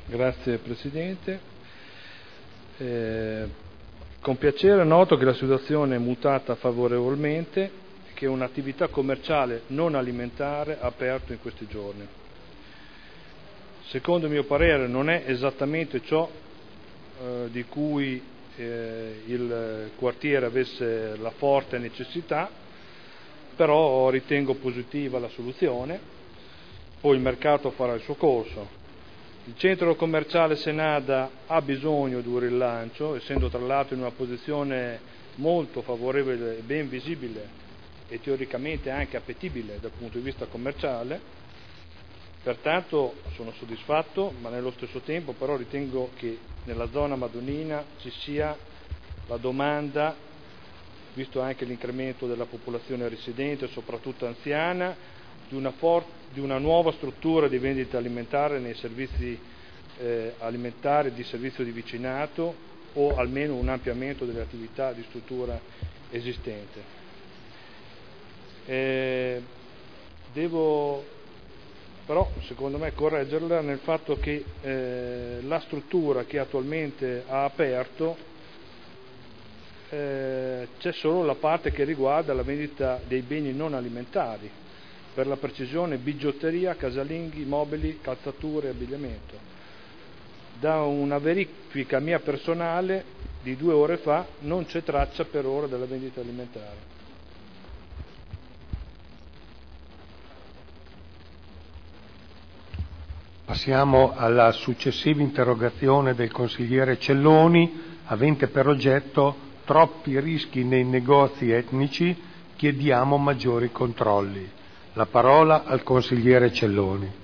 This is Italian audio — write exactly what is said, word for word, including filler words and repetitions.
Grazie Presidente. Eh, con piacere noto che la situazione è mutata favorevolmente e che un'attività commerciale non alimentare ha aperto in questi giorni. Secondo il mio parere non è esattamente ciò eh, di cui eh, il quartiere avesse la forte necessità, però ritengo positiva la soluzione, poi il mercato farà il suo corso. Il centro commerciale Senada ha bisogno di un rilancio, essendo tra l'altro in una posizione molto favorevole e ben visibile e teoricamente anche appetibile dal punto di vista commerciale. Pertanto sono soddisfatto, ma nello stesso tempo però ritengo che nella zona madonina ci sia la domanda, visto anche l'incremento della popolazione residente, soprattutto anziana, di una, for- di una nuova struttura di vendita alimentare nei servizi eh, alimentari di servizio di vicinato, o almeno un ampliamento delle attività di struttura esistente. Eh, devo però, secondo me, correggerla nel fatto che eh, la struttura che attualmente ha aperto eh, c'è solo la parte che riguarda la vendita dei beni non alimentari, per la precisione bigiotteria, casalinghi, mobili, calzature e abbigliamento. Da una verifica mia personale di due ore fa non c'è traccia per ora della vendita alimentare. Passiamo alla successiva interrogazione del consigliere Celloni, avente per oggetto troppi rischi nei negozi etnici, chiediamo maggiori controlli. La parola al consigliere Celloni.